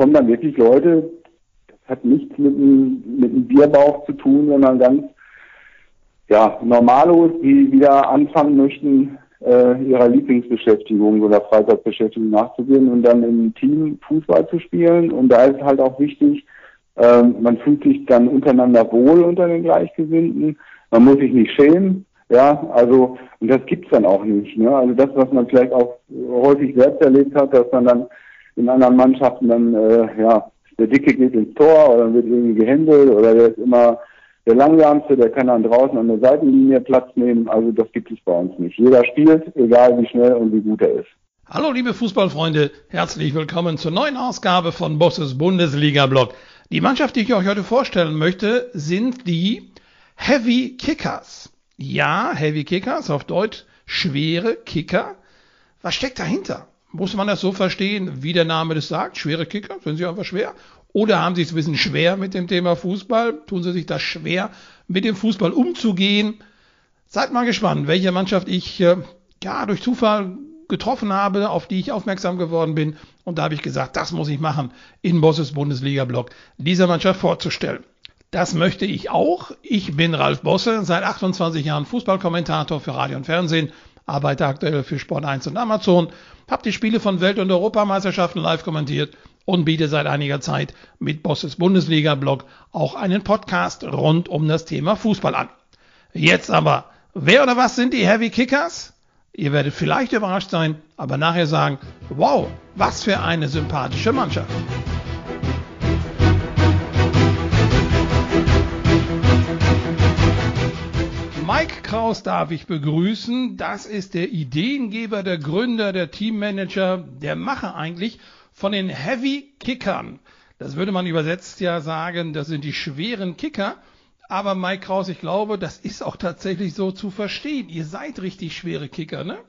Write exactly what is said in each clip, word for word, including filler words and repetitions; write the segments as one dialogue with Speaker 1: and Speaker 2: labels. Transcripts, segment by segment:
Speaker 1: kommen dann wirklich Leute, das hat nichts mit einem, mit einem Bierbauch zu tun, sondern ganz, ja, Normalos, die wieder anfangen möchten, äh, ihrer Lieblingsbeschäftigung oder Freizeitbeschäftigung nachzugehen und dann im Team Fußball zu spielen. Und da ist halt auch wichtig, äh, man fühlt sich dann untereinander wohl unter den Gleichgesinnten. Man muss sich nicht schämen, ja, also, und das gibt's dann auch nicht, ne? Also das, was man vielleicht auch häufig selbst erlebt hat, dass man dann in anderen Mannschaften dann, äh, ja, der Dicke geht ins Tor oder dann wird irgendwie gehändelt oder der ist immer der Langsamste, der kann dann draußen an der Seitenlinie Platz nehmen. Also das gibt es bei uns nicht. Jeder spielt, egal wie schnell und wie gut er ist.
Speaker 2: Hallo liebe Fußballfreunde, herzlich willkommen zur neuen Ausgabe von Bosses Bundesliga-Blog. Die Mannschaft, die ich euch heute vorstellen möchte, sind die Heavy Kickers. Ja, Heavy Kickers, auf Deutsch schwere Kicker. Was steckt dahinter? Muss man das so verstehen, wie der Name das sagt? Schwere Kicker, sind sie einfach schwer? Oder haben sie es ein bisschen schwer mit dem Thema Fußball? Tun sie sich das schwer, mit dem Fußball umzugehen? Seid mal gespannt, welche Mannschaft ich äh, ja durch Zufall getroffen habe, auf die ich aufmerksam geworden bin. Und da habe ich gesagt, das muss ich machen, in Bosses Bundesliga-Blog dieser Mannschaft vorzustellen. Das möchte ich auch. Ich bin Ralf Bosse, seit achtundzwanzig Jahren Fußballkommentator für Radio und Fernsehen, arbeite aktuell für Sport eins und Amazon, habe die Spiele von Welt- und Europameisterschaften live kommentiert und biete seit einiger Zeit mit Bosses Bundesliga-Blog auch einen Podcast rund um das Thema Fußball an. Jetzt aber, wer oder was sind die Heavy Kickers? Ihr werdet vielleicht überrascht sein, aber nachher sagen, wow, was für eine sympathische Mannschaft. Mike Kraus darf ich begrüßen. Das ist der Ideengeber, der Gründer, der Teammanager, der Macher eigentlich von den Heavy Kickern. Das würde man übersetzt ja sagen, das sind die schweren Kicker. Aber Mike Kraus, ich glaube, das ist auch tatsächlich so zu verstehen. Ihr seid richtig schwere Kicker, ne?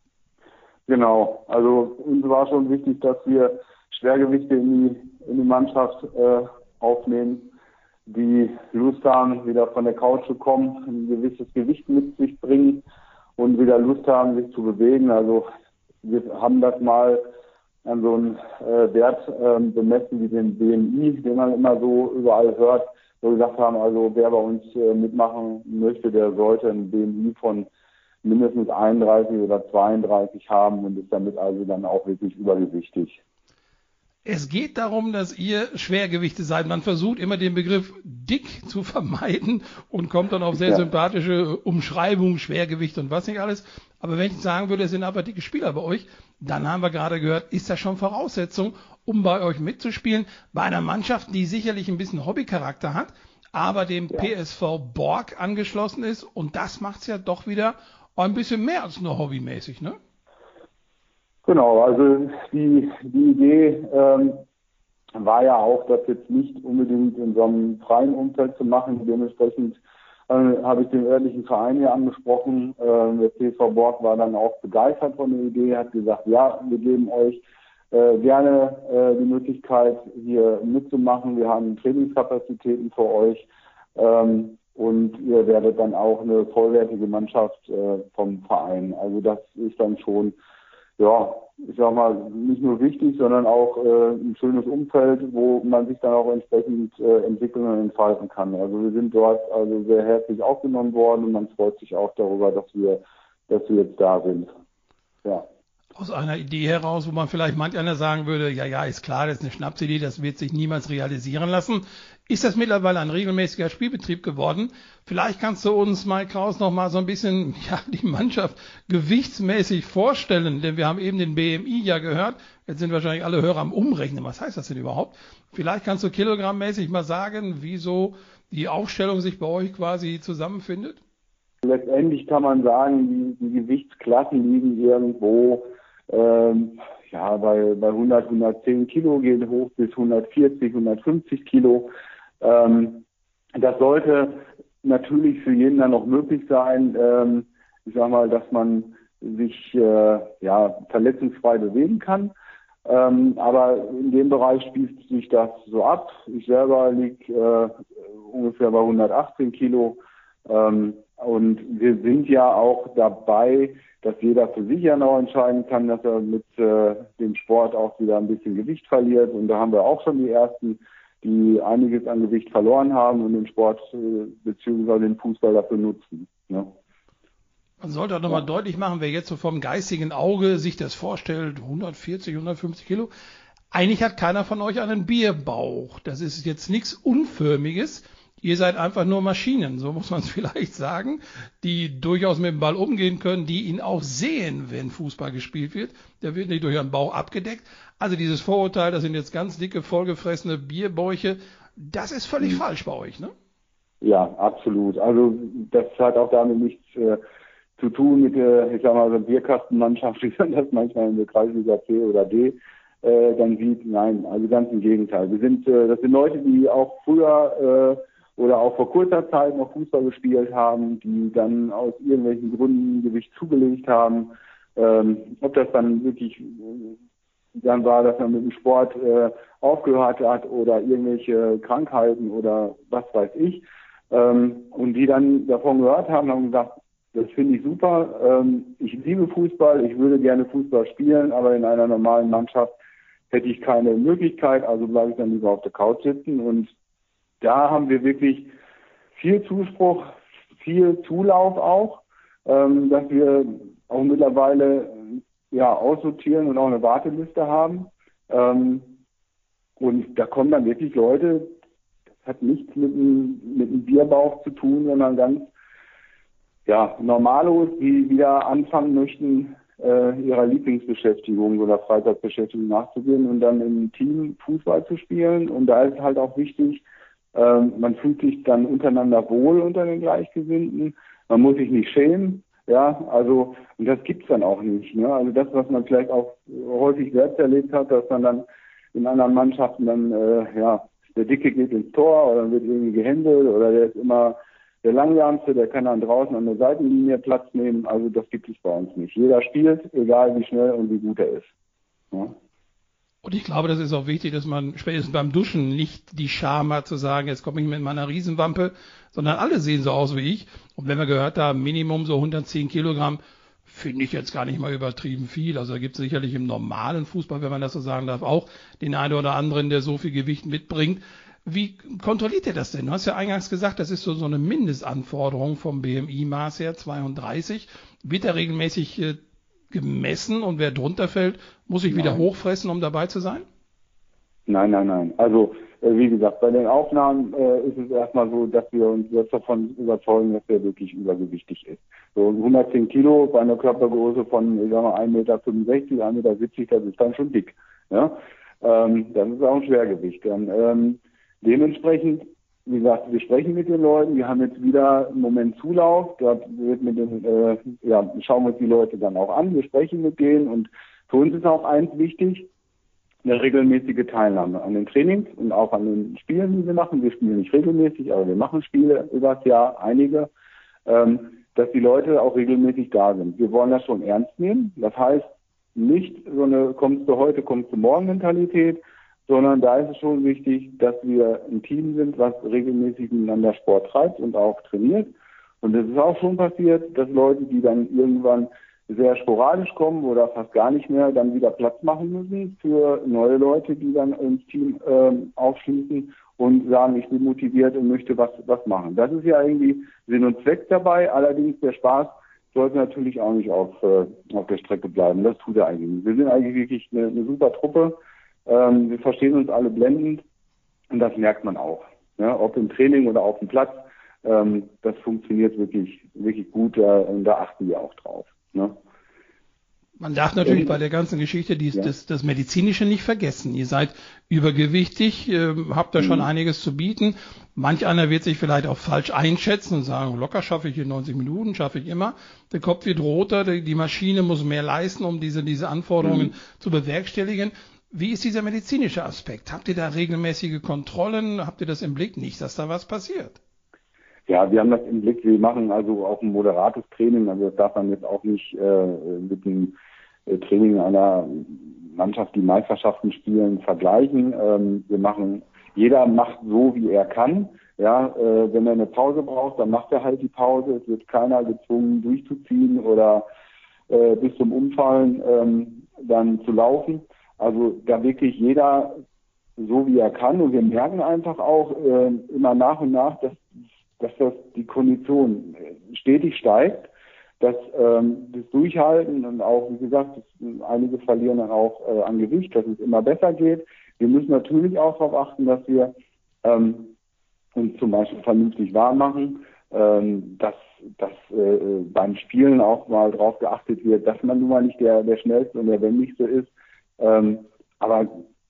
Speaker 1: Genau, also uns war schon wichtig, dass wir Schwergewichte in die, in die Mannschaft äh, aufnehmen, die Lust haben, wieder von der Couch zu kommen, ein gewisses Gewicht mit sich bringen und wieder Lust haben, sich zu bewegen. Also wir haben das mal an so einen äh, Wert äh, bemessen wie den B M I, den man immer so überall hört, wo wir gesagt haben, also wer bei uns äh, mitmachen möchte, der sollte ein B M I von mindestens einunddreißig oder zweiunddreißig haben und ist damit also dann auch wirklich übergewichtig.
Speaker 2: Es geht darum, dass ihr Schwergewichte seid. Man versucht immer den Begriff dick zu vermeiden und kommt dann auf sehr ja. sympathische Umschreibungen, Schwergewicht und was nicht alles. Aber wenn ich sagen würde, es sind aber dicke Spieler bei euch, dann haben wir gerade gehört, ist das schon Voraussetzung, um bei euch mitzuspielen. Bei einer Mannschaft, die sicherlich ein bisschen Hobbycharakter hat, aber dem ja. P S V Borg angeschlossen ist. Und das macht es ja doch wieder ein bisschen mehr als nur hobbymäßig, ne?
Speaker 1: Genau, also die, die Idee ähm, war ja auch, das jetzt nicht unbedingt in so einem freien Umfeld zu machen. Dementsprechend äh, habe ich den örtlichen Verein hier angesprochen. Äh, der P S V Borg war dann auch begeistert von der Idee, hat gesagt, ja, wir geben euch äh, gerne äh, die Möglichkeit, hier mitzumachen. Wir haben Trainingskapazitäten für euch ähm, und ihr werdet dann auch eine vollwertige Mannschaft äh, vom Verein. Also das ist dann schon, ja, ich sag mal, nicht nur wichtig, sondern auch äh, ein schönes Umfeld, wo man sich dann auch entsprechend äh, entwickeln und entfalten kann. Also wir sind dort also sehr herzlich aufgenommen worden und man freut sich auch darüber, dass wir, dass wir jetzt da sind. Ja.
Speaker 2: Aus einer Idee heraus, wo man vielleicht manch einer sagen würde, ja, ja, ist klar, das ist eine Schnapsidee, das wird sich niemals realisieren lassen. Ist das mittlerweile ein regelmäßiger Spielbetrieb geworden? Vielleicht kannst du uns, Mike Kraus, noch mal so ein bisschen ja, die Mannschaft gewichtsmäßig vorstellen, denn wir haben eben den B M I ja gehört. Jetzt sind wahrscheinlich alle Hörer am Umrechnen. Was heißt das denn überhaupt? Vielleicht kannst du kilogrammmäßig mal sagen, wieso die Aufstellung sich bei euch quasi zusammenfindet?
Speaker 1: Letztendlich kann man sagen, die, die Gewichtsklassen liegen irgendwo ähm, ja, bei, bei hundert, hundertzehn Kilo, gehen hoch bis hundertvierzig, hundertfünfzig Kilo. Ähm, das sollte natürlich für jeden dann noch möglich sein, ähm, ich sag mal, dass man sich äh, ja verletzungsfrei bewegen kann. Ähm, aber in dem Bereich spielt sich das so ab. Ich selber liege äh, ungefähr bei hundertachtzehn Kilo. Ähm, und wir sind ja auch dabei, dass jeder für sich ja noch entscheiden kann, dass er mit äh, dem Sport auch wieder ein bisschen Gewicht verliert. Und da haben wir auch schon die Ersten, die einiges an Gewicht verloren haben und den Sport äh, beziehungsweise den Fußball dafür nutzen. Ne?
Speaker 2: Man sollte auch nochmal ja. deutlich machen, wer jetzt so vom geistigen Auge sich das vorstellt, hundertvierzig, hundertfünfzig Kilo. Eigentlich hat keiner von euch einen Bierbauch. Das ist jetzt nichts Unförmiges. Ihr seid einfach nur Maschinen, so muss man es vielleicht sagen, die durchaus mit dem Ball umgehen können, die ihn auch sehen, wenn Fußball gespielt wird. Der wird nicht durch ihren Bauch abgedeckt. Also dieses Vorurteil, das sind jetzt ganz dicke, vollgefressene Bierbäuche, das ist völlig mhm. falsch bei euch, ne? Ja, absolut. Also das hat auch damit nichts äh, zu tun mit der, ich sag mal, so Bierkastenmannschaft, wie man das manchmal in der Kreisliga C oder D äh, dann sieht. Nein, also ganz im Gegenteil. Wir sind, äh, das sind Leute, die auch früher äh, oder auch vor kurzer Zeit noch Fußball gespielt haben, die dann aus irgendwelchen Gründen Gewicht zugelegt haben. Ähm, ob das dann wirklich dann war, dass man mit dem Sport äh, aufgehört hat oder irgendwelche Krankheiten oder was weiß ich. Ähm, und die dann davon gehört haben, haben gesagt, das finde ich super, ähm, ich liebe Fußball, ich würde gerne Fußball spielen, aber in einer normalen Mannschaft hätte ich keine Möglichkeit, also bleibe ich dann lieber auf der Couch sitzen. Und da haben wir wirklich viel Zuspruch, viel Zulauf auch, ähm, dass wir auch mittlerweile ja aussortieren und auch eine Warteliste haben. Ähm, und da kommen dann wirklich Leute, das hat nichts mit einem, mit einem Bierbauch zu tun, sondern ganz ja, Normalos, die wieder anfangen möchten, äh, ihrer Lieblingsbeschäftigung oder Freizeitbeschäftigung nachzugehen und dann im Team Fußball zu spielen. Und da ist halt auch wichtig, Ähm, man fühlt sich dann untereinander wohl unter den Gleichgesinnten. Man muss sich nicht schämen. Ja, also, und das gibt's dann auch nicht. Ne? Also das, was man vielleicht auch häufig selbst erlebt hat, dass man dann in anderen Mannschaften dann, äh, ja, der Dicke geht ins Tor oder wird irgendwie gehändelt oder der ist immer der Langsamste, der kann dann draußen an der Seitenlinie Platz nehmen. Also das gibt es bei uns nicht. Jeder spielt, egal wie schnell und wie gut er ist. Ja? Und ich glaube, das ist auch wichtig, dass man spätestens beim Duschen nicht die Scham hat zu sagen, jetzt komme ich mit meiner Riesenwampe, sondern alle sehen so aus wie ich. Und wenn wir gehört haben, Minimum so hundertzehn Kilogramm, finde ich jetzt gar nicht mal übertrieben viel. Also da gibt es sicherlich im normalen Fußball, wenn man das so sagen darf, auch den einen oder anderen, der so viel Gewicht mitbringt. Wie kontrolliert ihr das denn? Du hast ja eingangs gesagt, das ist so, so eine Mindestanforderung vom B M I-Maß her, zweiunddreißig. Wird da regelmäßig äh, gemessen und wer drunter fällt, muss ich wieder hochfressen, um dabei zu sein?
Speaker 1: Nein, nein, nein. Also äh, wie gesagt, bei den Aufnahmen äh, ist es erstmal so, dass wir uns jetzt davon überzeugen, dass der wirklich übergewichtig ist. So hundertzehn Kilo bei einer Körpergröße von, ich sag mal, ein Meter fünfundsechzig, ein Meter siebzig, das ist dann schon dick. Ja? Ähm, das ist auch ein Schwergewicht. Dann, ähm, dementsprechend, wie gesagt, wir sprechen mit den Leuten, wir haben jetzt wieder einen Moment Zulauf, da wird mit den, äh, ja, schauen wir uns die Leute dann auch an, wir sprechen mit denen und für uns ist auch eins wichtig, eine regelmäßige Teilnahme an den Trainings und auch an den Spielen, die wir machen. Wir spielen nicht regelmäßig, aber wir machen Spiele über das Jahr, einige, ähm, dass die Leute auch regelmäßig da sind. Wir wollen das schon ernst nehmen, das heißt nicht so eine kommst du heute, kommst du morgen Mentalität, sondern da ist es schon wichtig, dass wir ein Team sind, was regelmäßig miteinander Sport treibt und auch trainiert. Und es ist auch schon passiert, dass Leute, die dann irgendwann sehr sporadisch kommen oder fast gar nicht mehr, dann wieder Platz machen müssen für neue Leute, die dann ins Team äh, aufschließen und sagen, ich bin motiviert und möchte was, was machen. Das ist ja irgendwie Sinn und Zweck dabei. Allerdings der Spaß sollte natürlich auch nicht auf, äh, auf der Strecke bleiben. Das tut er eigentlich nicht. Wir sind eigentlich wirklich eine, eine super Truppe. Ähm, wir verstehen uns alle blendend und das merkt man auch. Ja, ob im Training oder auf dem Platz, ähm, das funktioniert wirklich, wirklich gut äh, und da achten wir auch drauf. Ne?
Speaker 2: Man darf natürlich bei der ganzen Geschichte dies, ja. das, das Medizinische nicht vergessen. Ihr seid übergewichtig, äh, habt da schon mhm. einiges zu bieten. Manch einer wird sich vielleicht auch falsch einschätzen und sagen, locker schaffe ich in neunzig Minuten, schaffe ich immer. Der Kopf wird roter, die, die Maschine muss mehr leisten, um diese, diese Anforderungen mhm. zu bewerkstelligen. Wie ist dieser medizinische Aspekt? Habt ihr da regelmäßige Kontrollen? Habt ihr das im Blick? Nicht, dass da was passiert.
Speaker 1: Ja, wir haben das im Blick. Wir machen also auch ein moderates Training. Also das darf man jetzt auch nicht äh, mit dem äh, Training einer Mannschaft, die Meisterschaften spielen, vergleichen. Ähm, wir machen, jeder macht so, wie er kann. Ja, äh, wenn er eine Pause braucht, dann macht er halt die Pause. Es wird keiner gezwungen, durchzuziehen oder äh, bis zum Umfallen ähm, dann zu laufen. Also da wirklich jeder so wie er kann. Und wir merken einfach auch äh, immer nach und nach, dass, dass das die Kondition stetig steigt, dass ähm, das Durchhalten und auch, wie gesagt, das, einige verlieren dann auch äh, an Gewicht, dass es immer besser geht. Wir müssen natürlich auch darauf achten, dass wir ähm, uns zum Beispiel vernünftig warm machen, ähm, dass, dass äh, beim Spielen auch mal darauf geachtet wird, dass man nun mal nicht der, der Schnellste und der Wendigste ist. Ähm, aber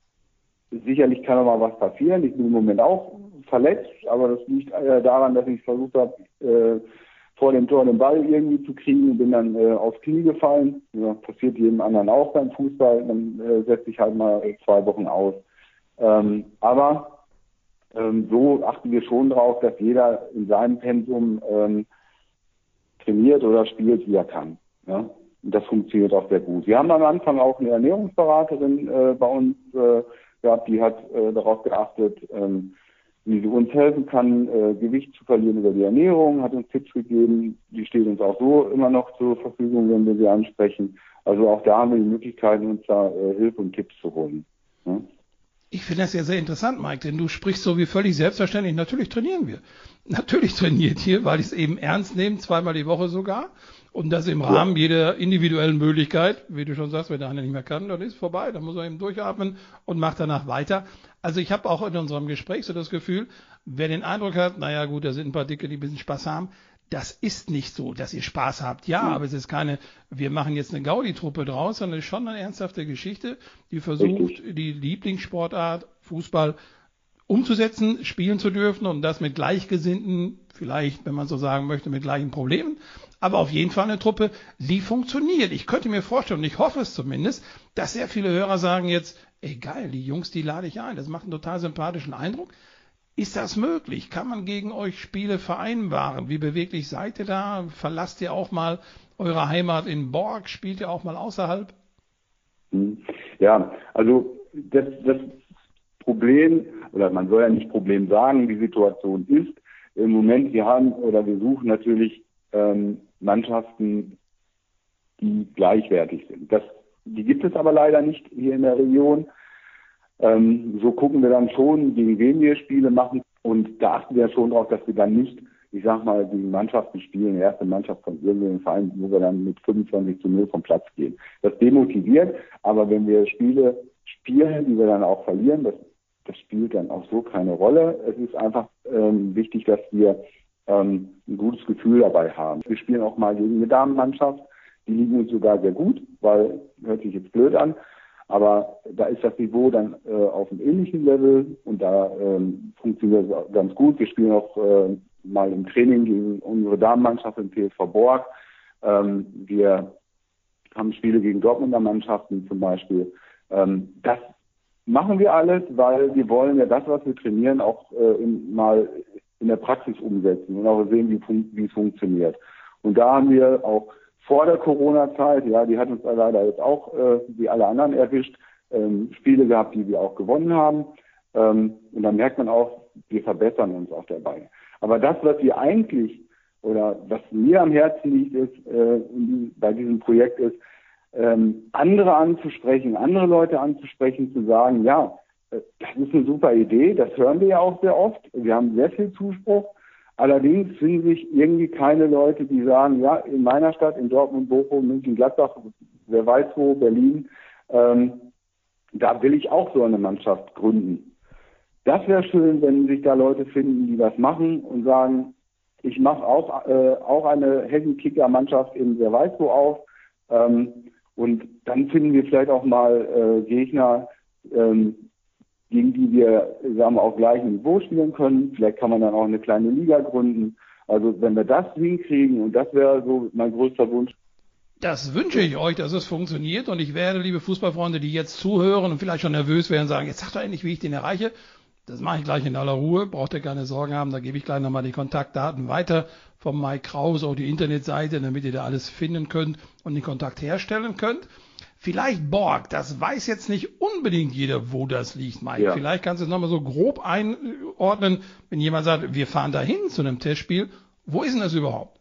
Speaker 1: sicherlich kann auch mal was passieren. Ich bin im Moment auch verletzt, aber das liegt äh, daran, dass ich versucht habe, äh, vor dem Tor den Ball irgendwie zu kriegen und bin dann äh, aufs Knie gefallen. Ja, passiert jedem anderen auch beim Fußball. Dann äh, setze ich halt mal zwei Wochen aus. Ähm, aber ähm, so achten wir schon drauf, dass jeder in seinem Pensum ähm, trainiert oder spielt, wie er kann. Ja? Und das funktioniert auch sehr gut. Wir haben am Anfang auch eine Ernährungsberaterin äh, bei uns äh, gehabt, die hat äh, darauf geachtet, ähm, wie sie uns helfen kann, äh, Gewicht zu verlieren über die Ernährung, hat uns Tipps gegeben. Die steht uns auch so immer noch zur Verfügung, wenn wir sie ansprechen. Also auch da haben wir die Möglichkeit, uns da äh, Hilfe und Tipps zu holen. Ja?
Speaker 2: Ich finde das ja sehr interessant, Mike, denn du sprichst so wie völlig selbstverständlich. Natürlich trainieren wir. Natürlich trainiert ihr, weil ich es eben ernst nehme, zweimal die Woche sogar. Und das im Rahmen ja. jeder individuellen Möglichkeit. Wie du schon sagst, wenn der eine nicht mehr kann, dann ist es vorbei. Dann muss er eben durchatmen und macht danach weiter. Also ich habe auch in unserem Gespräch so das Gefühl, wer den Eindruck hat, naja gut, da sind ein paar Dicke, die ein bisschen Spaß haben. Das ist nicht so, dass ihr Spaß habt. Ja, mhm. aber es ist keine, wir machen jetzt eine Gaudi-Truppe draus, sondern es ist schon eine ernsthafte Geschichte, die versucht, Richtig. die Lieblingssportart Fußball umzusetzen, spielen zu dürfen und das mit Gleichgesinnten, vielleicht, wenn man so sagen möchte, mit gleichen Problemen. Aber auf jeden Fall eine Truppe, die funktioniert. Ich könnte mir vorstellen, und ich hoffe es zumindest, dass sehr viele Hörer sagen jetzt, ey geil, die Jungs, die lade ich ein. Das macht einen total sympathischen Eindruck. Ist das möglich? Kann man gegen euch Spiele vereinbaren? Wie beweglich seid ihr da? Verlasst ihr auch mal eure Heimat in Borg? Spielt ihr auch mal außerhalb?
Speaker 1: Ja, also das, das Problem, oder man soll ja nicht Problem sagen, die Situation ist, im Moment, wir haben oder wir suchen natürlich ähm, Mannschaften, die gleichwertig sind. Das, die gibt es aber leider nicht hier in der Region. Ähm, so gucken wir dann schon, gegen wen wir Spiele machen. Und da achten wir schon darauf, dass wir dann nicht, ich sag mal, gegen Mannschaften spielen, die erste Mannschaft von irgendeinem Verein, wo wir dann mit fünfundzwanzig zu null vom Platz gehen. Das demotiviert, aber wenn wir Spiele spielen, die wir dann auch verlieren, das, das spielt dann auch so keine Rolle. Es ist einfach ähm, wichtig, dass wir ähm, ein gutes Gefühl dabei haben. Wir spielen auch mal gegen eine Damenmannschaft, die liegen uns sogar sehr gut, weil, hört sich jetzt blöd an, aber da ist das Niveau dann äh, auf einem ähnlichen Level und da ähm, funktioniert es ganz gut. Wir spielen auch äh, mal im Training gegen unsere Damenmannschaft im P S V Borg. Ähm, wir haben Spiele gegen Dortmunder Mannschaften zum Beispiel. Ähm, das machen wir alles, weil wir wollen ja das, was wir trainieren, auch äh, in, mal in der Praxis umsetzen und auch sehen, wie, fun- wie es funktioniert. Und da haben wir auch vor der Corona-Zeit, ja, die hat uns leider jetzt auch, äh, wie alle anderen erwischt, ähm, Spiele gehabt, die wir auch gewonnen haben. Ähm, und dann merkt man auch, wir verbessern uns auch dabei. Aber das, was wir eigentlich, oder was mir am Herzen liegt, ist, äh, in, bei diesem Projekt ist, ähm, andere anzusprechen, andere Leute anzusprechen, zu sagen, ja, äh, das ist eine super Idee, das hören wir ja auch sehr oft. Wir haben sehr viel Zuspruch. Allerdings finden sich irgendwie keine Leute, die sagen, ja, in meiner Stadt, in Dortmund, Bochum, München, Gladbach, wer weiß wo, Berlin, ähm, da will ich auch so eine Mannschaft gründen. Das wäre schön, wenn sich da Leute finden, die das machen und sagen, ich mache auch, äh, auch eine Heavy-Kicker-Mannschaft in wer weiß wo auf. Ähm, und dann finden wir vielleicht auch mal äh, Gegner, ähm, gegen die wir, sagen wir, auf gleichem Niveau spielen können. Vielleicht kann man dann auch eine kleine Liga gründen. Also wenn wir das hinkriegen, und das wäre so mein größter Wunsch.
Speaker 2: Das wünsche ich euch, dass es funktioniert. Und ich werde, liebe Fußballfreunde, die jetzt zuhören und vielleicht schon nervös werden, sagen, jetzt sag doch endlich, wie ich den erreiche. Das mache ich gleich in aller Ruhe. Braucht ihr keine Sorgen haben. Da gebe ich gleich nochmal die Kontaktdaten weiter vom Mike Kraus, auch die Internetseite, damit ihr da alles finden könnt und den Kontakt herstellen könnt. Vielleicht Borg, das weiß jetzt nicht unbedingt jeder, wo das liegt, Mike. Ja. Vielleicht kannst du es nochmal so grob einordnen, wenn jemand sagt, wir fahren dahin zu einem Testspiel. Wo ist denn das überhaupt?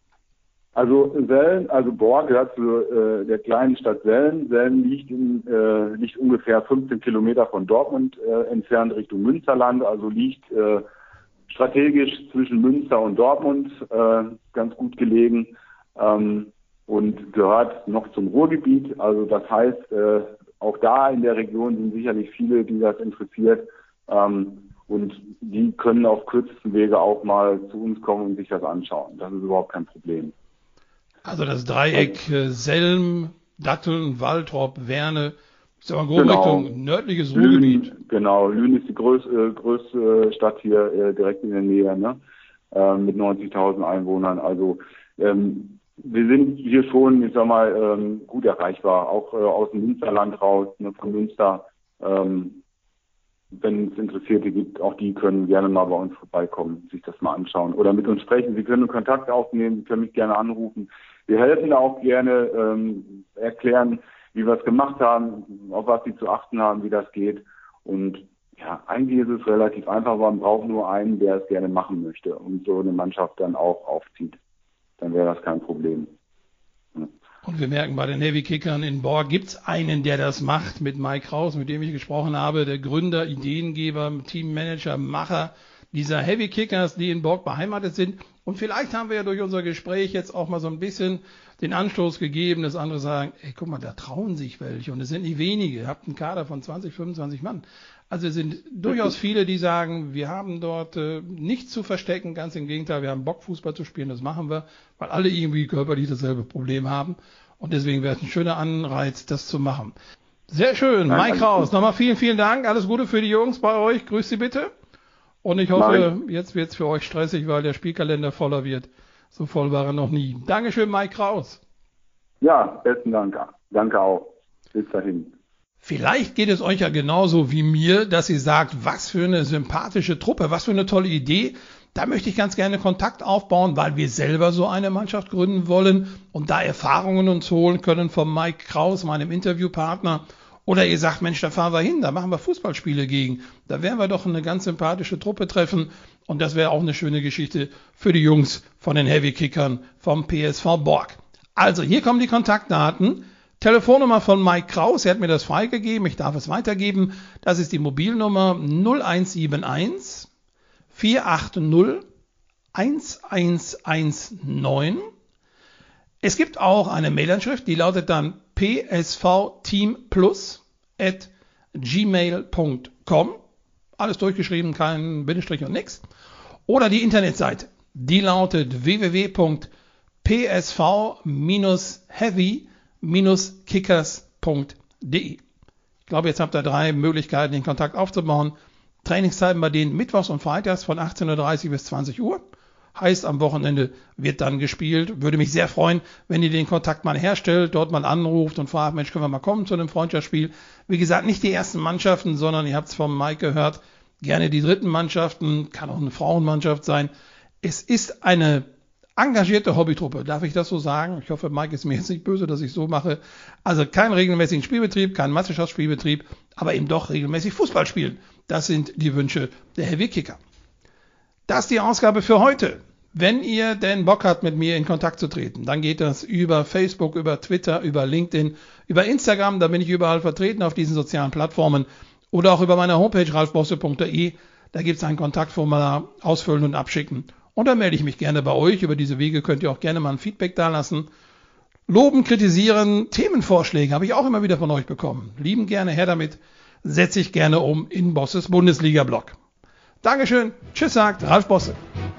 Speaker 1: Also Selm, also Borg gehört zu äh, der kleinen Stadt Selm. Selm liegt, in, äh, liegt ungefähr fünfzehn Kilometer von Dortmund äh, entfernt Richtung Münsterland, also liegt äh, strategisch zwischen Münster und Dortmund, äh, ganz gut gelegen. Ähm, und gehört noch zum Ruhrgebiet. Also das heißt, äh, auch da in der Region sind sicherlich viele, die das interessiert. Ähm, und die können auf kürzesten Wege auch mal zu uns kommen und sich das anschauen. Das ist überhaupt kein Problem.
Speaker 2: Also das Dreieck äh, Selm, Datteln, Waltrop, Werne, ist aber grob
Speaker 1: genau.
Speaker 2: Richtung nördliches Ruhrgebiet.
Speaker 1: Lünen, genau, Lünen ist die größte, größte Stadt hier äh, direkt in der Nähe, ne? äh, mit neunzigtausend Einwohnern. Also ähm, wir sind hier schon, ich sag mal, ähm, gut erreichbar, auch äh, aus dem Münsterland raus, ne, von Münster. Ähm, wenn es Interessierte gibt, auch die können gerne mal bei uns vorbeikommen, sich das mal anschauen oder mit uns sprechen. Sie können Kontakt aufnehmen, Sie können mich gerne anrufen. Wir helfen auch gerne, ähm, erklären, wie wir es gemacht haben, auf was Sie zu achten haben, wie das geht. Und ja, eigentlich ist es relativ einfach, man braucht nur einen, der es gerne machen möchte und so eine Mannschaft dann auch aufzieht. Dann wäre das kein Problem. Ja.
Speaker 2: Und wir merken, bei den Heavy-Kickern in Borg gibt es einen, der das macht, mit Mike Kraus, mit dem ich gesprochen habe, der Gründer, Ideengeber, Teammanager, Macher dieser Heavy-Kickers, die in Borg beheimatet sind. Und vielleicht haben wir ja durch unser Gespräch jetzt auch mal so ein bisschen den Anstoß gegeben, dass andere sagen, ey, guck mal, da trauen sich welche und es sind nicht wenige. Ihr habt einen Kader von zwanzig, fünfundzwanzig Mann. Also es sind durchaus viele, die sagen, wir haben dort äh, nichts zu verstecken, ganz im Gegenteil, wir haben Bock, Fußball zu spielen, das machen wir, weil alle irgendwie körperlich dasselbe Problem haben und deswegen wäre es ein schöner Anreiz, das zu machen. Sehr schön, Nein, Mike Kraus, nochmal vielen, vielen Dank, alles Gute für die Jungs bei euch, grüß Sie bitte und ich hoffe, Nein. jetzt wird es für euch stressig, weil der Spielkalender voller wird, so voll war er noch nie. Dankeschön, Mike Kraus.
Speaker 1: Ja, besten Dank, danke auch, bis dahin.
Speaker 2: Vielleicht geht es euch ja genauso wie mir, dass ihr sagt, was für eine sympathische Truppe, was für eine tolle Idee. Da möchte ich ganz gerne Kontakt aufbauen, weil wir selber so eine Mannschaft gründen wollen und da Erfahrungen uns holen können von Mike Kraus, meinem Interviewpartner. Oder ihr sagt, Mensch, da fahren wir hin, da machen wir Fußballspiele gegen. Da werden wir doch eine ganz sympathische Truppe treffen. Und das wäre auch eine schöne Geschichte für die Jungs von den Heavy-Kickern vom P S V Borg. Also, hier kommen die Kontaktdaten. Telefonnummer von Mike Kraus, er hat mir das freigegeben, ich darf es weitergeben. Das ist die Mobilnummer null eins sieben eins, vier acht null, eins eins eins neun. Es gibt auch eine Mailanschrift, die lautet dann p s v team plus at gmail punkt com. Alles durchgeschrieben, kein Bindestrich und nix. Oder die Internetseite, die lautet w w w punkt p s v heavy kickers punkt de. Ich glaube, jetzt habt ihr drei Möglichkeiten, den Kontakt aufzubauen. Trainingszeiten bei denen mittwochs und freitags von achtzehn Uhr dreißig bis zwanzig Uhr. Heißt, am Wochenende wird dann gespielt. Würde mich sehr freuen, wenn ihr den Kontakt mal herstellt, dort mal anruft und fragt, Mensch, können wir mal kommen zu einem Freundschaftsspiel. Wie gesagt, nicht die ersten Mannschaften, sondern ihr habt es vom Mike gehört, gerne die dritten Mannschaften, kann auch eine Frauenmannschaft sein. Es ist eine engagierte Hobbytruppe, darf ich das so sagen? Ich hoffe, Mike ist mir jetzt nicht böse, dass ich so mache. Also keinen regelmäßigen Spielbetrieb, keinen Meisterschaftsspielbetrieb, aber eben doch regelmäßig Fußball spielen. Das sind die Wünsche der Heavy Kicker. Das ist die Ausgabe für heute. Wenn ihr denn Bock habt, mit mir in Kontakt zu treten, dann geht das über Facebook, über Twitter, über LinkedIn, über Instagram, da bin ich überall vertreten auf diesen sozialen Plattformen oder auch über meine Homepage ralf bosse punkt de. Da gibt es ein Kontaktformular, ausfüllen und abschicken. Und dann melde ich mich gerne bei euch. Über diese Wege könnt ihr auch gerne mal ein Feedback dalassen. Loben, kritisieren, Themenvorschläge habe ich auch immer wieder von euch bekommen. Lieben gerne her damit. Setze ich gerne um in Bosses Bundesliga-Blog. Dankeschön. Tschüss, sagt Ralf Bosse.